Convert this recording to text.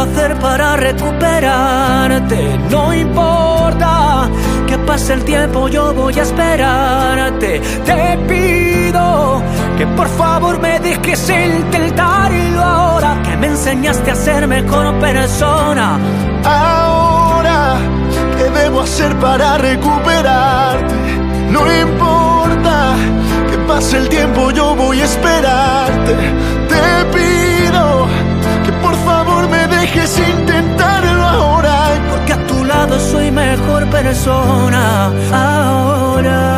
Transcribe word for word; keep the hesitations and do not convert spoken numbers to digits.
debo hacer para recuperarte? No importa que pase el tiempo, yo voy a esperarte. Te pido que por favor me dejes intentarlo ahora, que me enseñaste a ser mejor persona. Ahora, ¿qué debo hacer para recuperarte? No importa que pase el tiempo, yo voy a esperarte. Te pido que por favor me dejes intentarlo ahora, porque a tu lado soy mejor persona ahora.